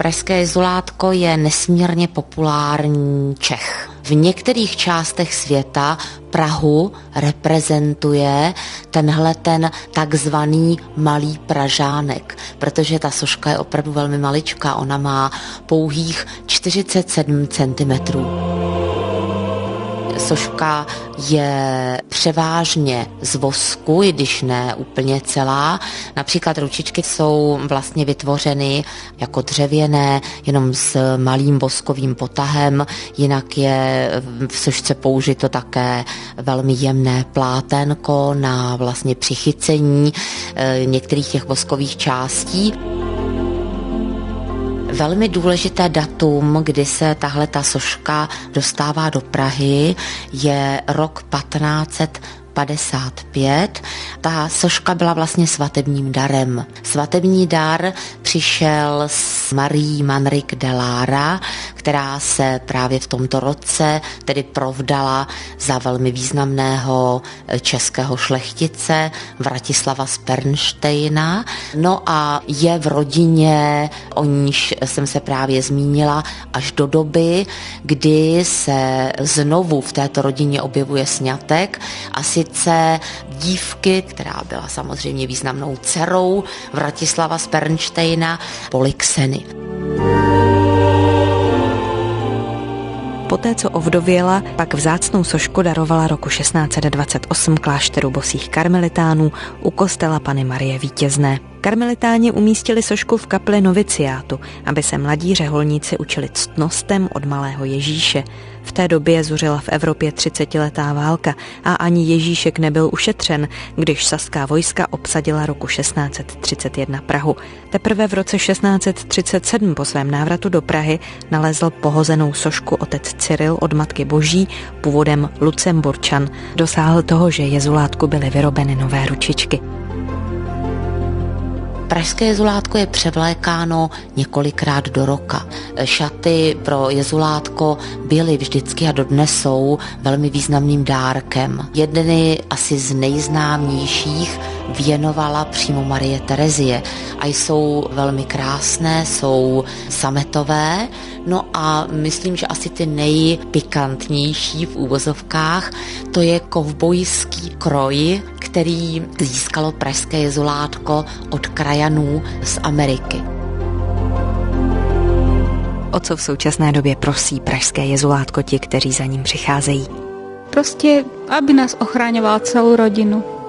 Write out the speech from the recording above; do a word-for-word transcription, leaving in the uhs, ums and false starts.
Pražské jezulátko je nesmírně populární Čech. V některých částech světa Prahu reprezentuje tenhle ten takzvaný malý Pražánek, protože ta soška je opravdu velmi maličká, ona má pouhých čtyřicet sedm centimetrů. Soška je převážně z vosku, i když ne úplně celá. Například ručičky jsou vlastně vytvořeny jako dřevěné, jenom s malým voskovým potahem, jinak je v sošce použito také velmi jemné pláténko na vlastně přichycení některých těch voskových částí. Velmi důležité datum, kdy se tahle ta soška dostává do Prahy, je rok patnáct set padesát pět. Ta soška byla vlastně svatebním darem. Svatební dar přišel s Marí Manrique de Lara, která se právě v tomto roce tedy provdala za velmi významného českého šlechtice Vratislava z Pernštejna. No a je v rodině, o níž jsem se právě zmínila, až do doby, kdy se znovu v této rodině objevuje sňatek a sice dívky, která byla samozřejmě významnou dcerou Vratislava z Pernštejna, Polyxeny. Poté, co ovdověla, pak vzácnou sošku darovala roku šestnáct set dvacet osm klášteru bosých karmelitánů u kostela Panny Marie Vítězné. Karmelitáni umístili sošku v kapli noviciátu, aby se mladí řeholníci učili ctnostem od malého Ježíše. V té době zuřila v Evropě třicetiletá válka a ani Ježíšek nebyl ušetřen, když saská vojska obsadila roku šestnáct set třicet jedna Prahu. Teprve v roce šestnáct set třicet sedm po svém návratu do Prahy nalezl pohozenou sošku otec Cyril od Matky Boží, původem Lucemburčan. Dosáhl toho, že jezulátku byly vyrobeny nové ručičky. Pražské jezulátko je převlékáno několikrát do roka. Šaty pro jezulátko byly vždycky a dodnes jsou velmi významným dárkem. Jedny asi z nejznámějších věnovala přímo Marie Terezie a jsou velmi krásné, jsou sametové. No a myslím, že asi ty nejpikantnější v úvozovkách, to je kovbojský kroj, který získalo pražské jezulátko od krajanů z Ameriky. O co v současné době prosí pražské jezulátko ti, kteří za ním přicházejí? Prostě, aby nás ochraňoval celou rodinu.